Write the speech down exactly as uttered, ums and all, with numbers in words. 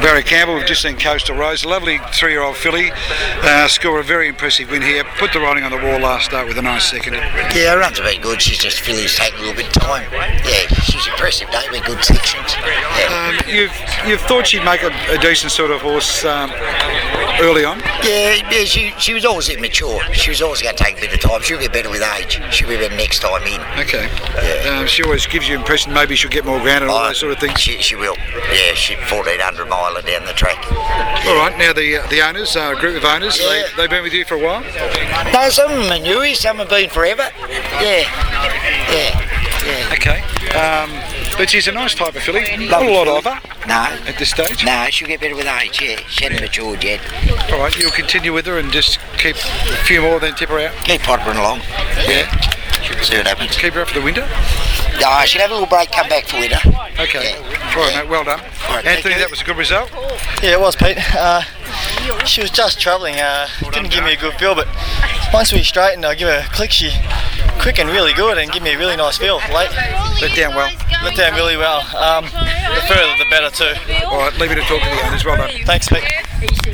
Barry Campbell, we've just seen Coastal Rose, a lovely three-year-old filly, uh, score a very impressive win here. Put the writing on the wall last start with a nice second. Yeah, her runs have been good. She's just filly's taking a little bit of time. Yeah, she's impressive. They've been good sections. Yeah. Um, you've you've thought she'd make a, a decent sort of horse um, early on. Yeah, yeah. She she was always immature. She was always going to take a bit of time. She'll get better with age. She'll be better next time in. Okay. Yeah. Um, she always gives you the impression maybe she'll get more ground and all Oh, those sort of things. She she will. Yeah, she's fourteen hundred miler down the track. All right. Now the uh, the owners, uh, a group of owners, Yeah. they they've been with you for a while. No, some of them are newies, some have been forever. Yeah, yeah, yeah. Okay. Um, but she's a nice type of filly. Not a Lovely lot filly. of her No, at this stage. no, she'll get better with age. Yeah, she hasn't matured yet. All right. You'll continue with her and just keep a few more, then tip her out. Keep pottering along. Yeah. See what happens. Keep her up for the winter. No, she'll have a little break, come back for winter. Okay. Yeah. All right, mate. Well done. All right, Anthony, thank you. that was a good result. Yeah, it was, Pete. Uh, she was just travelling. Uh, didn't give me a good feel, but once we straightened, I give her a click. She quick and really good, and give me a really nice feel. Late, Let down well. let down really well. Um, the further, the better too. All right. Leave it to talk to the owners. Well done. Thanks, Pete.